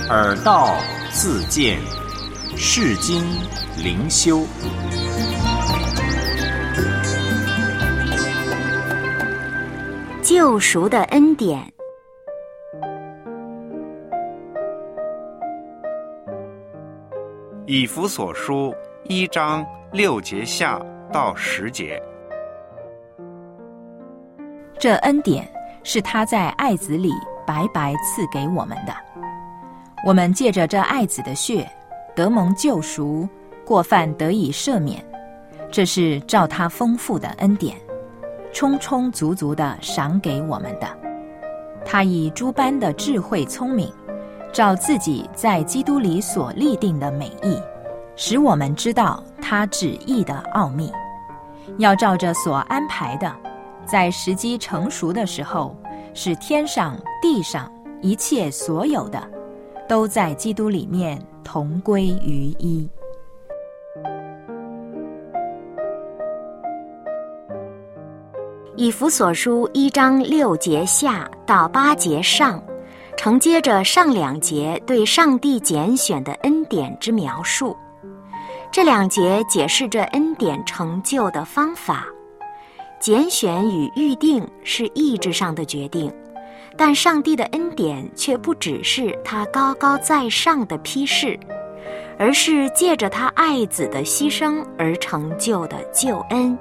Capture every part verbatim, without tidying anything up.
耳道自见，世经灵修。 救赎的恩典。 以弗所书一章六节下到十节。 这恩典是他在爱子里白白赐给我们的，我们借着这爱子的血得蒙救赎，过犯得以赦免，这是照他丰富的恩典充充足足地赏给我们的。他以诸般的智慧聪明，照自己在基督里所立定的美意，使我们知道他旨意的奥秘，要照着所安排的，在时机成熟的时候，使天上地上一切所有的都在基督里面同归于一。 以弗所书一章六节下到八节上，承接着上两节对上帝拣选的恩典之描述。这两节解释着恩典成就的方法。拣选与预定是意志上的决定，但上帝的恩典却不只是他高高在上的批示，而是借着他爱子的牺牲而成就的救恩。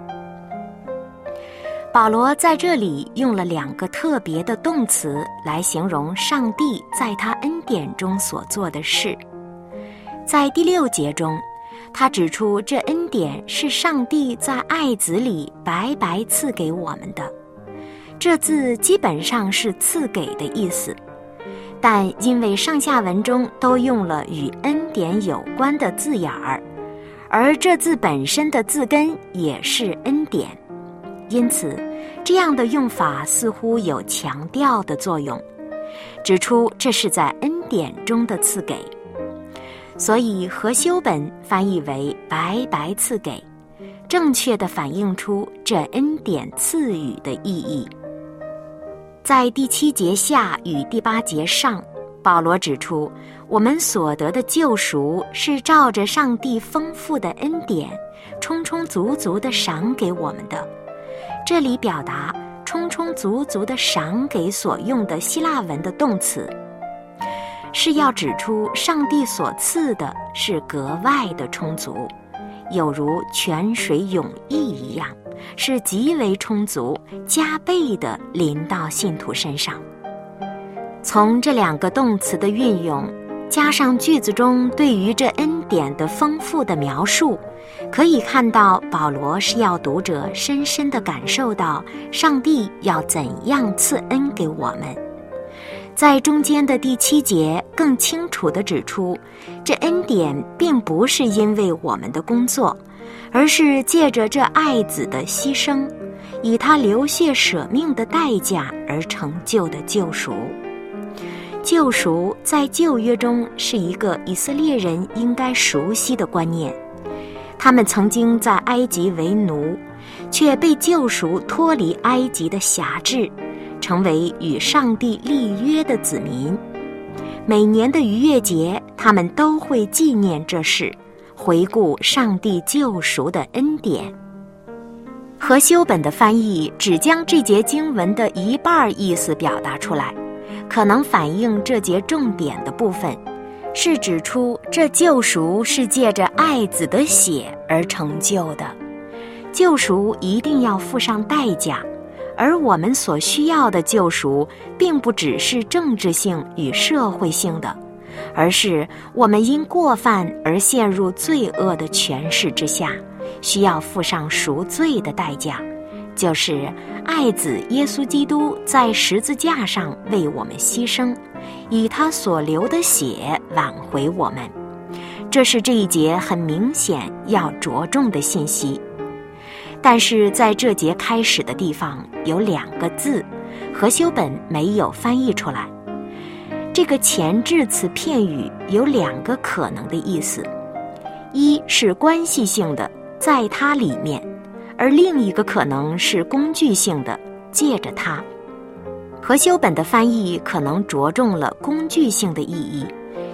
保罗在这里用了两个特别的动词来形容上帝在他恩典中所做的事。在第六节中，他指出这恩典是上帝在爱子里白白赐给我们的。这字基本上是赐给的意思，但因为上下文中都用了与恩典有关的字眼儿，而这字本身的字根也是恩典，因此这样的用法似乎有强调的作用，指出这是在恩典中的赐给。所以和修本翻译为白白赐给，正确地反映出这恩典赐予的意义。在第七节下与第八节上，保罗指出我们所得的救赎是照着上帝丰富的恩典充充足足地赏给我们的。这里表达充充足足地赏给所用的希腊文的动词，是要指出上帝所赐的是格外的充足，有如泉水涌溢一样，是极为充足，加倍地临到信徒身上。从这两个动词的运用，加上句子中对于这恩典的丰富的描述，可以看到保罗是要读者深深地感受到上帝要怎样赐恩给我们。在中间的第七节更清楚地指出，这恩典并不是因为我们的工作，而是借着这爱子的牺牲，以他流血舍命的代价而成就的救赎。救赎在旧约中是一个以色列人应该熟悉的观念，他们曾经在埃及为奴，却被救赎脱离埃及的辖制，成为与上帝立约的子民。每年的逾越节，他们都会纪念这事，回顾上帝救赎的恩典。和修本的翻译只将这节经文的一半意思表达出来，可能反映这节重点的部分，是指出这救赎是借着爱子的血而成就的。救赎一定要付上代价，而我们所需要的救赎并不只是政治性与社会性的，而是我们因过犯而陷入罪恶的权势之下，需要付上赎罪的代价，就是爱子耶稣基督在十字架上为我们牺牲，以他所流的血挽回我们。这是这一节很明显要着重的信息。但是在这节开始的地方有两个字，和修本没有翻译出来。这个前置词片语有两个可能的意思，一是关系性的，在它里面，而另一个可能是工具性的，借着它。和修本的翻译可能着重了工具性的意义，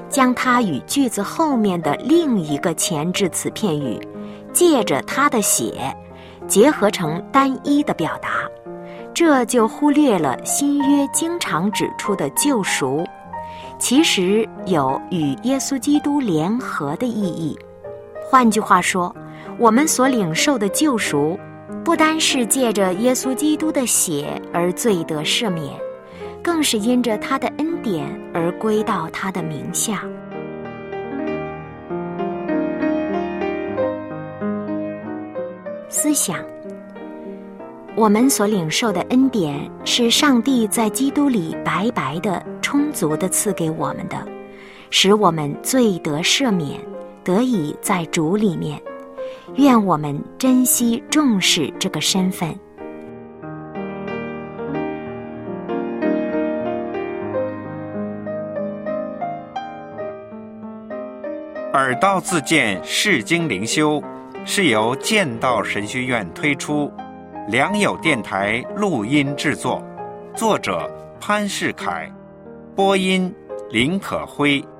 将它与句子后面的另一个前置词片语借着他的血结合成单一的表达，这就忽略了新约经常指出的救赎，其实有与耶稣基督联合的意义。换句话说，我们所领受的救赎不单是借着耶稣基督的血而罪得赦免，更是因着他的恩典而归到他的名下。思想，我们所领受的恩典是上帝在基督里白白的充足的赐给我们的，使我们罪得赦免，得以在主里面。愿我们珍惜重视这个身份。 耳道自荐释经灵修是由剑道神学院推出，良友电台录音制作，作者潘世凯，播音林可辉。